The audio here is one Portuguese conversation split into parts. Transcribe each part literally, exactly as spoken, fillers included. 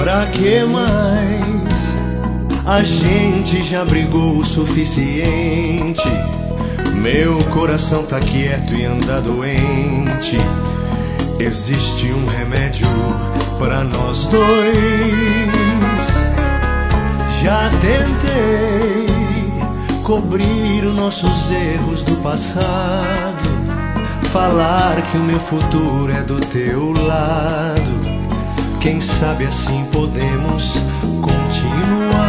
Pra que mais? A gente já brigou o suficiente. Meu coração tá quieto e anda doente. Existe um remédio pra nós dois. Já tentei cobrir os nossos erros do passado, falar que o meu futuro é do teu lado. Quem sabe assim podemos continuar.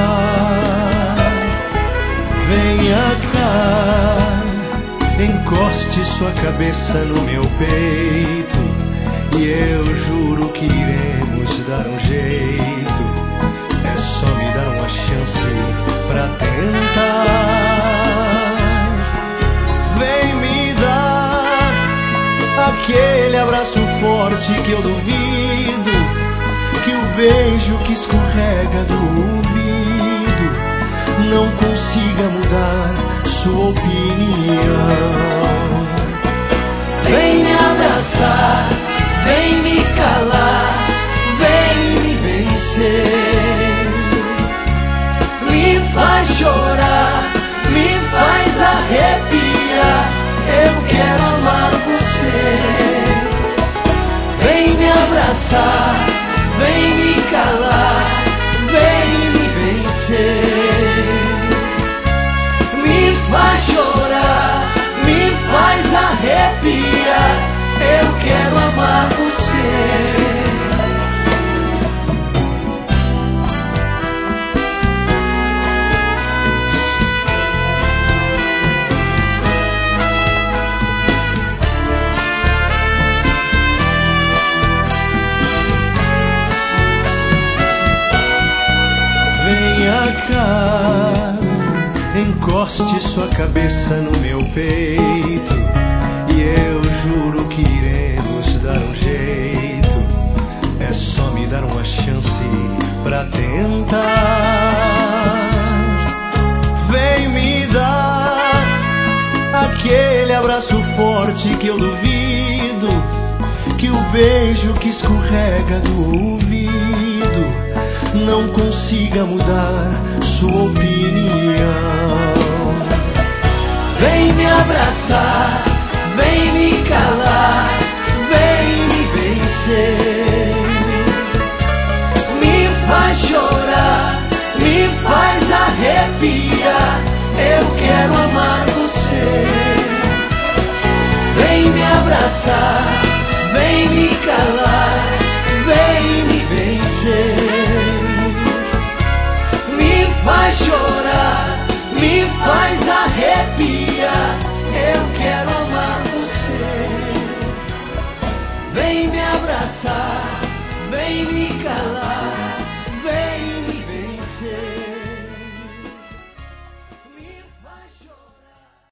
Venha cá, encoste sua cabeça no meu peito, e eu juro que iremos dar um jeito. É só me dar uma chance pra tentar. Vem me dar aquele abraço forte que eu duvido, que o beijo que escorrega do ouvido não consiga mudar sua opinião. Vem me abraçar, vem me calar, vem me vencer. Me faz chorar, me faz arrepiar, eu quero amar você. Vem me abraçar, vem me calar, vem me vencer. Me faz chorar, me faz arrepiar, eu quero amar você. Venha cá, encoste sua cabeça no meu peito, e eu juro que iremos dar um jeito. É só me dar uma chance pra tentar. Vem me dar aquele abraço forte que eu duvido, que o beijo que escorrega do ouvido não consiga mudar sua opinião. Vem me abraçar, vem me calar, vem me vencer. Me faz chorar, me faz arrepiar, eu quero amar você. Vem me abraçar, vem me calar, vem me vencer. Me faz chorar, me faz arrepiar, eu quero amar você. Vem me abraçar, vem me calar,